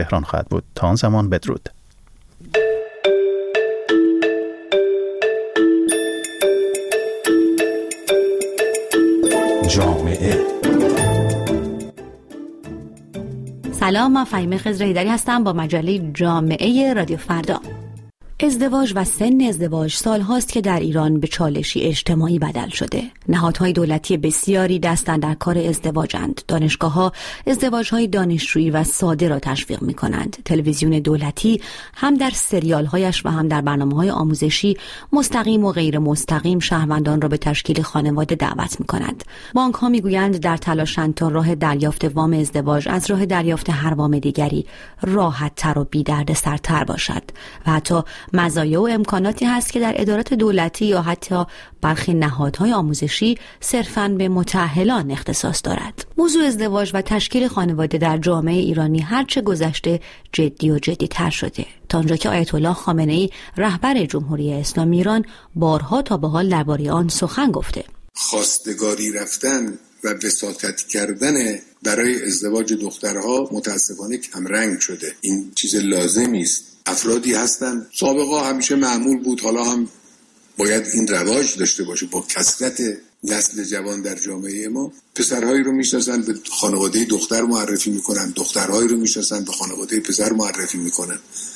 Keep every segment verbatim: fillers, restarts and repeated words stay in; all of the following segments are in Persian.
تهران خواهد بود. تا آن زمان بدرود. جامعه. سلام، من فهیمه خضرهیدری هستم با مجله جامعه رادیو فردا. ازدواج و سن ازدواج سال هاست که در ایران به چالشی اجتماعی بدل شده. نهادهای دولتی بسیاری دستن در کار ازدواجند. دانشگاه‌ها ازدواج‌های دانشجویی و ساده را تشویق می‌کنند. تلویزیون دولتی هم در سریال‌هایش و هم در برنامه‌های آموزشی مستقیم و غیر مستقیم شهروندان را به تشکیل خانواده دعوت می‌کنند. بانک‌ها می‌گویند در تلاشند تا راه دریافت وام ازدواج از راه دریافت هر وام دیگری راحت‌تر و بی‌دردسرتر باشد و حتی مزایا و امکاناتی هست که در ادارات دولتی یا حتی برخی نهادهای آموزشی صرفاً به متأهلان اختصاص دارد. موضوع ازدواج و تشکیل خانواده در جامعه ایرانی هرچه گذشته جدی و جدی‌تر شده، تا آنجا که آیت الله خامنه‌ای رهبر جمهوری اسلامی ایران بارها تا به حال درباره آن سخن گفته. خواستگاری رفتن و وساطت کردن برای ازدواج دخترها متاسفانه کمرنگ شده. این چیز لازمی است. افرادی هستن سابقا همیشه معمول بود، حالا هم باید این رواج داشته باشه. با کثرت نسل جوان در جامعه ما پسرهایی رو میشناسن به خانواده دختر معرفی میکنن، دخترهایی رو میشناسن به خانواده پسر معرفی میکنن،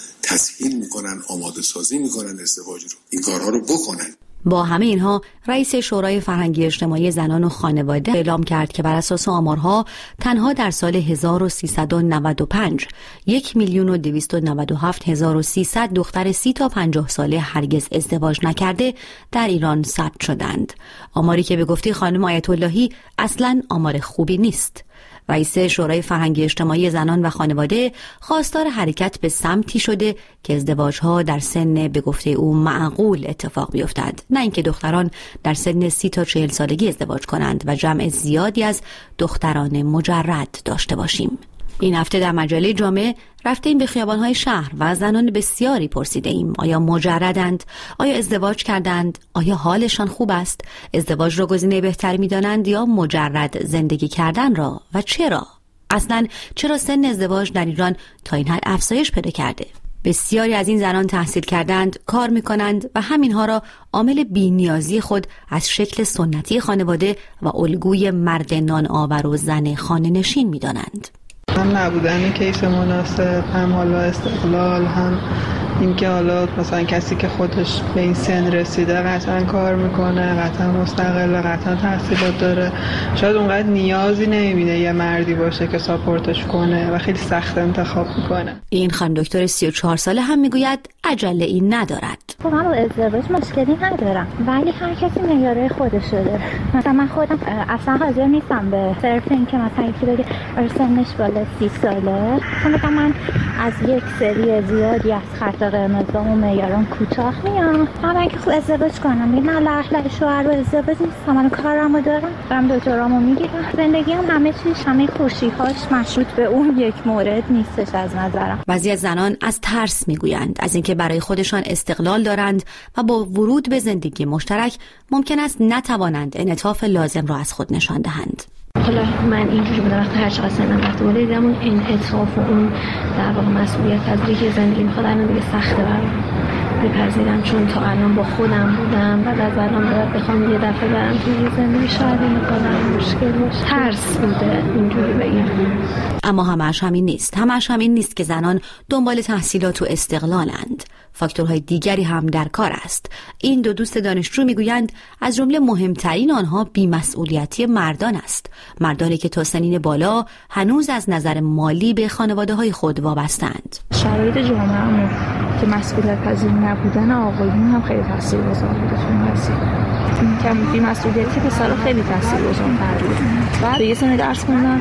تسهیل میکنن، آماده سازی میکنن ازدواج رو. این کارها رو بکنن. با همه اینها رئیس شورای فرهنگی اجتماعی زنان و خانواده اعلام کرد که بر اساس آمارها تنها در سال هزار و سیصد و نود و پنج یک میلیون و دویست و نود و هفت هزار و سیصد دختر سی تا پنجاه ساله هرگز ازدواج نکرده در ایران ثبت شدند. آماری که به گفته خانم آیت اللهی اصلاً آمار خوبی نیست. رئیس شورای فرهنگی اجتماعی زنان و خانواده خواستار حرکت به سمتی شده که ازدواج‌ها در سن به گفته او معقول اتفاق بیفتد، نه اینکه دختران در سن سی تا چهل سالگی ازدواج کنند و جمع زیادی از دختران مجرد داشته باشیم. این هفته در مجله جامعه رفتیم به خیابان‌های شهر و زنان بسیاری پرسیده ایم آیا مجردند؟ آیا ازدواج کردند؟ آیا حالشان خوب است؟ ازدواج را گزینه بهتری می‌دانند یا مجرد زندگی کردن را؟ و چرا؟ اصلاً چرا سن ازدواج در ایران تا این حد افزایش پیدا کرده؟ بسیاری از این زنان تحصیل کردند، کار می‌کنند و همینها را عامل بی‌نیازی خود از شکل سنتی خانواده و الگوی مرد نان آور و زن خانه‌نشین می‌دانند. هم نبودن کیس مناسب، هم حالا استقلال، هم اینکه حالا مثلا کسی که خودش به این سن رسیده قطعا کار میکنه، قطعا مستقله، قطعا تحصیلات داره، شاید اونقدر نیازی نمیبینه یه مردی باشه که ساپورتش کنه و خیلی سخت انتخاب میکنه. این خانم دکتر سی و چهار ساله هم میگوید عجله این ندارد. من با ازدواج مشکلی ندارم، ولی هر کسی معیارهای خودش داره. مثلا من خودم اصلا حاضر نیستم به صرف این که مثلا یکی بگه سنش بالا سی ساله، مثلا من از یک سری زیادی از خط قرمزام و معیارام کوتاه میام. من که خب ازدواج کنم، میگم نه لحظه شوهر و ازدواج نیستم، من کارمو دارم، دارم دکترامو میگیرم، زندگیم همه چیز همه خوشی‌هاش مشروط به اون یک مورد نیستش از نظرم. بعضی از زنان از ترس میگویند از اینکه برای خودشان استقلال دارند و با ورود به زندگی مشترک ممکن است نتوانند انعطاف لازم را از خود نشان دهند. حالا من اینجوری بودم وقتی هر چقدر سنم رفته بالا دیدم اون انعطاف و اون در واقع مسئولیت پذیری که زندگی میخواد الان دیگه سخته برام بپذیرم، چون تا الان با خودم بودم بعد از الان باید بخوام یه دفعه برم توی زندگی شاید این کارم مشکل باشه. ترس بوده اینجوری بگم. اما همش همین نیست. همش همین نیست که زنان دنبال تحصیلات و استقلالند. فاکتورهای دیگری هم در کار است. این دو دوست دانشجو میگویند از جمله مهمترین آنها بی‌مسئولیتی مردان است. مردانی که تا سنین بالا هنوز از نظر مالی به خانواده‌های خود وابستند. شرایط جامعه‌مون که مسئولیت پذیر نبودن آقایون هم خیلی تاثیرگذار بوده تو این قضیه. این کم بی‌مسئولیتی پسرا خیلی تاثیرگذار بود. بعد به یه سن درس خوندن،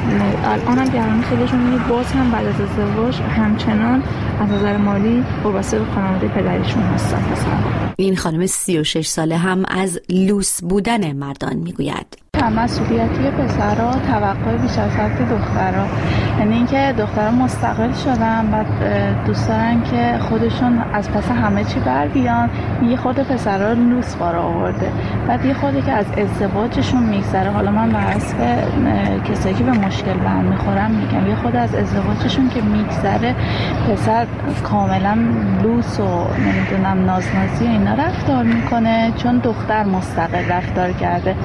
الانم گران خیلیشون میگه باز هم بعد از ازدواج همچنان از نظر مالی وابسته به خانواده پدریشون هستن. مثلا این خانم سی و شش ساله هم از لوس بودن مردان میگوید. مسئولیتی پسرها توقع بیش از حد دخترها، یعنی اینکه دخترها مستقل شدن و دوست دارن که خودشون از پس همه چی بر بیان. یه خود پسرها لوس بار آورده، بعد یه خودی که از ازدواجشون میگذره. حالا من به حسب کسایی که به مشکل برمیخورم میگم، یه خود از ازدواجشون که میگذره پسر کاملا لوس و نمیدونم نازنازی اینا رفتار میکنه، چون دختر مستقل رفتار کرده.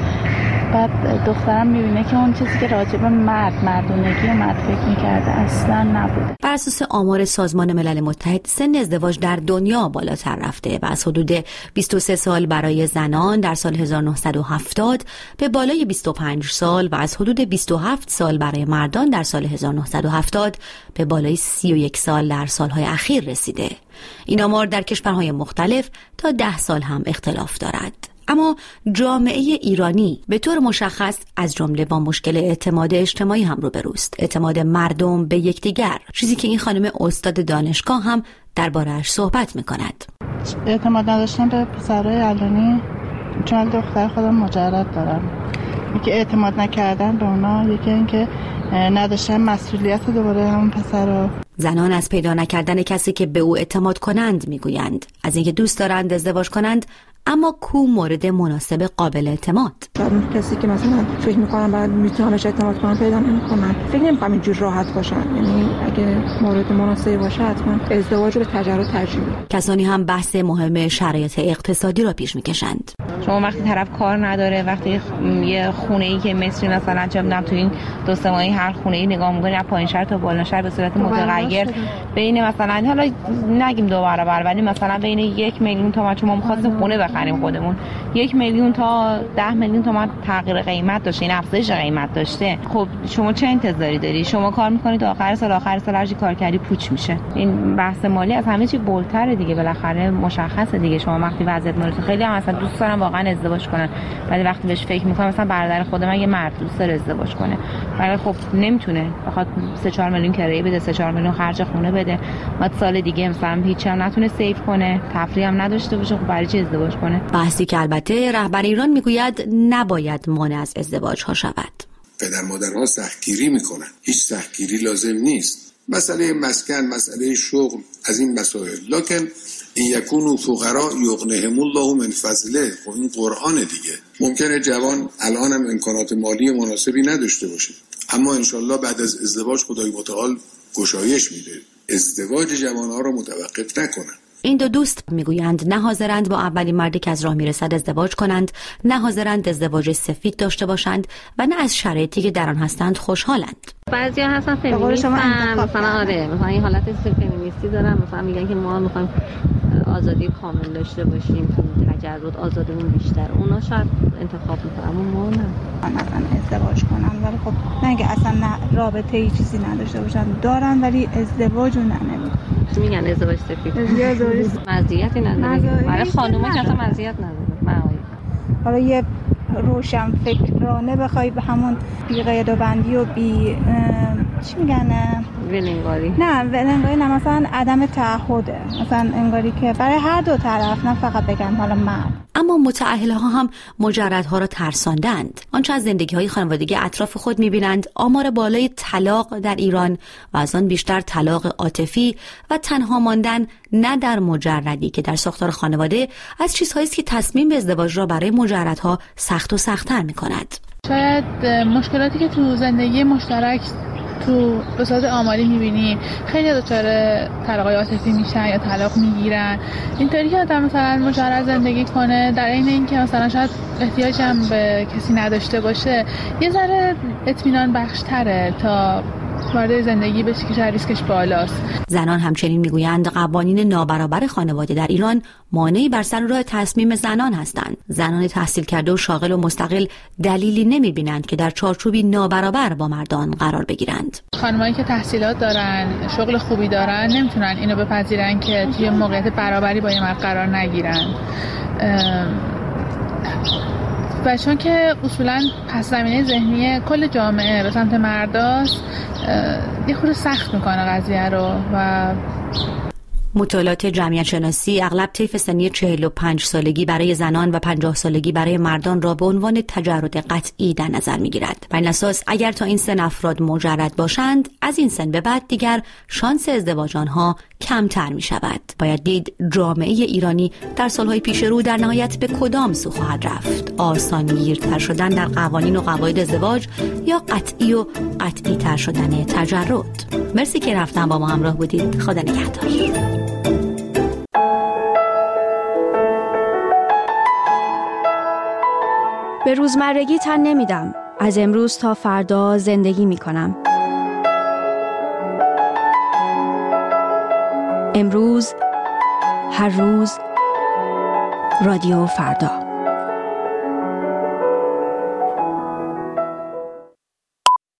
بعد دخترم میبینه که اون چیزی که راجب مرد مردونگی و مرد فکر میکرده اصلا نبوده. بر اساس آمار سازمان ملل متحد سن ازدواج در دنیا بالاتر رفته و از حدود بیست و سه سال برای زنان در سال هزار و نهصد و هفتاد به بالای بیست و پنج سال و از حدود بیست و هفت سال برای مردان در سال هزار و نهصد و هفتاد به بالای سی و یک سال در سالهای اخیر رسیده. این آمار در کشورهای مختلف تا ده سال هم اختلاف دارد. اما جامعه ایرانی به طور مشخص از جمله با مشکل اعتماد اجتماعی هم روبروست. اعتماد مردم به یکدیگر، چیزی که این خانم استاد دانشگاه هم درباره‌اش صحبت می‌کند. اعتماد نداشتن به پسرای الانی، چون دختر خودم مجرد دارم، یکی اعتماد نکردن به اونا، یکی اینکه نداشتن مسئولیت دوباره همون پسرا. زنان از پیدا نکردن کسی که به او اعتماد کنند میگویند، از اینکه دوست دارند ازدواج کنند اما کو مورد مناسب قابل اعتماد. اون کسی که مثلا فکر می‌کنم بعد میتونم بهش اعتماد کنم پیدا نمی‌کنم، فکر نمی‌کنم اینجور راحت باشن. یعنی اگه مورد مناسبی باشه حتما ازدواج رو به تجربه ترجیح میدم. کسانی هم بحث مهم شرایط اقتصادی را پیش می‌کشند. شما وقتی طرف کار نداره، وقتی یه خونه‌ای که مصری مثلا چه می‌دونم تو این دو سه ماهی هر خونه‌ای نگاه می‌کنی از پایین شهر تا بالا شهر به صورت متغیر بین مثلا حالا نگیم دو برابر ولی مثلا بین یک میلیون تومان، چون ما می‌خواستیم خونه بخریم خودمون، یک میلیون تا ده میلیون تومان تغییر قیمت داشته، این افزایش قیمت داشته. خب شما چه انتظاری داری؟ شما کار می‌کنید آخر سال آخر سال هر چی کار کردی پوچ میشه. این بحث مالی از همه چی بولتره دیگه، بالاخره مشخصه دیگه. شما وقتی وضعیت مالی خیلی هم مثلا دوست دارن واقعا ازدواج کنن، ولی وقتی بهش فکر می‌کنم مثلا برادر خود من یه مرد دوست داره ازدواج کنه، ولی خب نمیتونه، بخواد سه چهار میلیون کرایه بده، سه چهار میلیون خرج خونه بده، بعد سال دیگه مثلا هیچ هم نتونه سیو کنه، تفریح هم نداشته باشه، خب برای چی ازدواج کنه؟ بحثی که البته رهبر ایران میگوید نباید مانع از ازدواج ها شود. پدر مادرها سختگیری میکنن، هیچ سختگیری لازم نیست. مسئله مسکن، مسئله شغل، از این مسائل. لکن این یکونو فقرا یغنهم الله من فضله، خب این قرآن دیگه. ممکنه جوان الان هم امکانات مالی مناسبی نداشته باشه، اما انشالله بعد از ازدواج خدای متعال گشایش میده. ازدواج جوانها رو متوقف نکنن. این دو دوست میگویند نه حاضرند با اولین مردی که از راه میرسد ازدواج کنند، نه حاضرند ازدواج سفید داشته باشند و نه از شرایطی که در آن هستند خوشحالند. بعضیا هستن فمینیستن، مثلا آره مثلا این حالت فمینیستی دارن، مثلا میگن که ما میخوایم آزادی کامل داشته باشیم، تجرد آزادیمون بیشتر. اونا شاید انتخاب میکنن اما ما نه. مثلا ازدواج کنن ولی خب نه اگه اصلا نه رابطه ای چیزی نداشته باشن، دارن ولی ازدواجو نمیکنن. میگن ازدواج سفید مزیتی نداره، برای خانوما که اصلا مزیت نداره. حالا یه روشن فکرانه بخوای به همون بی قید و بندی و بی چی میگن ولنگاری، نه ولنگاری نه، مثلا عدم تعهده، مثلا انگاری که برای هر دو طرف، نه فقط بگم حالا مرد. اما متأهله ها هم مجردها را ترساندند. آنچه از زندگی های خانوادگی اطراف خود میبینند آمار بالای طلاق در ایران و از آن بیشتر طلاق عاطفی و تنها ماندن نه در مجردی که در ساختار خانواده از چیزهایی است که تصمیم به ازدواج را برای مجردها سخت و سخت‌تر می‌کند. شاید مشکلاتی که تو زندگی مشترک تو به صورت آماری می‌بینی، خیلی دچار طلاق عاطفی میشن یا طلاق میگیرن. اینطوری که آدم مثلا مجرد زندگی کنه در عین اینکه مثلا شاید احتیاج هم به کسی نداشته باشه، یه ذره اطمینان بخش‌تره تا وارد زندگی بشه که شاید ریسکش بالاست. زنان همچنین میگویند قوانین نابرابر خانواده در ایران مانعی بر سر راه تصمیم زنان هستند. زنان تحصیل کرده و شاغل و مستقل دلیلی نمیبینند که در چارچوبی نابرابر با مردان قرار بگیرند. خانمایی که تحصیلات دارن، شغل خوبی دارن، نمیتونن اینو بپذیرن که توی موقعیت برابری با یه مرد قرار نگیرن. و چون که اصولاً پس زمینه ذهنی کل جامعه به سمت مرداست، یه خورده سخت میکنه قضیه رو. و مطالعات جمعیت شناسی اغلب طیف سنی چهل و پنج سالگی برای زنان و پنجاه سالگی برای مردان را به عنوان تجرد قطعی در نظر می‌گیرد. بر این اساس اگر تا این سن افراد مجرد باشند، از این سن به بعد دیگر شانس ازدواج آنها کمتر می‌شود. باید دید جامعه ایرانی در سالهای پیش رو در نهایت به کدام سو خواهد رفت؟ آسانگیرتر شدن در قوانین و قواعد ازدواج یا قطعی و قطعی تر شدن تجرد؟ مرسی که رفتن با ما همراه بودید. خدا نگهدار. به روزمرگی تن نمیدم. از امروز تا فردا زندگی میکنم. امروز، هر روز، رادیو فردا.